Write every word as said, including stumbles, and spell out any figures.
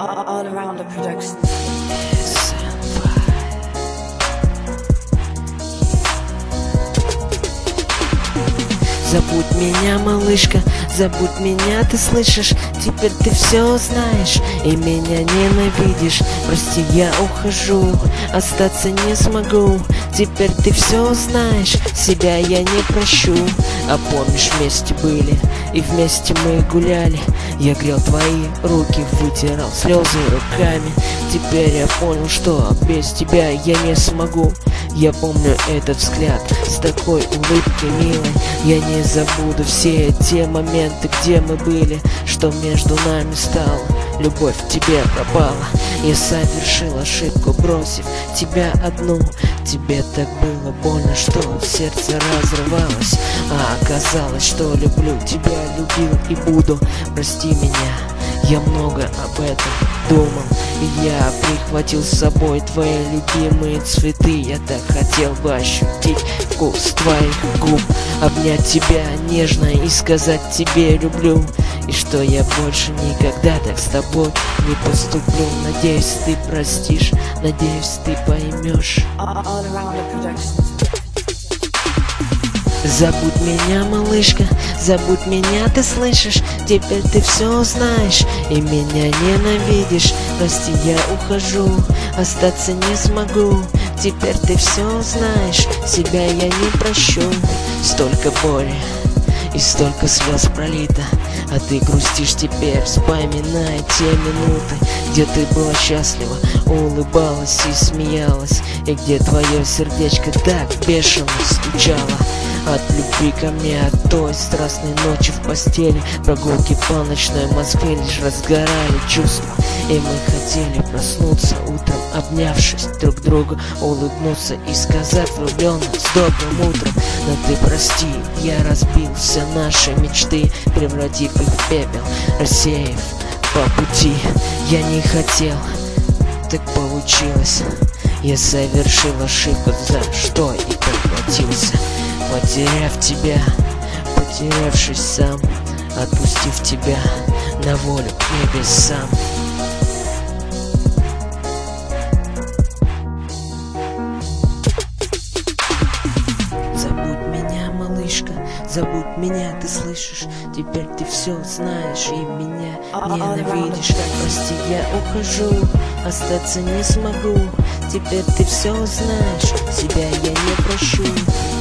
All around the production. Забудь меня, малышка, забудь меня, ты слышишь? Теперь ты все знаешь и меня ненавидишь. Прости, я ухожу, остаться не смогу. Теперь ты все знаешь, себя я не прощу. А помнишь, вместе были и вместе мы гуляли. Я грел твои руки, вытирал слезы руками. Теперь я понял, что без тебя я не смогу. Я помню этот взгляд с такой улыбкой милой. Я не забуду все те моменты, где мы были. Что между нами стало, любовь к тебе пропала. Я совершил ошибку, бросив тебя одну. Тебе так было больно, что сердце разрывалось. А оказалось, что люблю тебя, любил и буду. Прости меня, я много об этом думал. И я прихватил с собой твои любимые цветы. Я так хотел бы ощутить вкус твоих губ, обнять тебя нежно и сказать тебе люблю. И что я больше никогда так с тобой не поступлю. Надеюсь, ты простишь, надеюсь, ты поймешь. All around the production. Забудь меня, малышка, забудь меня, ты слышишь? Теперь ты все знаешь и меня ненавидишь. Прости, я ухожу, остаться не смогу. Теперь ты все знаешь, себя я не прощу. Столько боли и столько слез пролито, а ты грустишь теперь, вспоминая те минуты, где ты была счастлива, улыбалась и смеялась, и где твое сердечко так бешено стучало. От любви ко мне, от той страстной ночи в постели, прогулки по ночной Москве лишь разгорали чувства. И мы хотели проснуться утром, обнявшись друг другу, улыбнуться и сказать влюбленно с добрым утром. Но ты прости, я разбил все наши мечты, превратив их в пепел, рассеяв по пути. Я не хотел, так получилось. Я совершил ошибку, за что и поплатился. Потеряв тебя, потерявшись сам, отпустив тебя на волю к небесам. Забудь меня, малышка, забудь меня, ты слышишь? Теперь ты все знаешь и меня ненавидишь. Прости, я ухожу, остаться не смогу. Теперь ты все знаешь, себя я не прощу.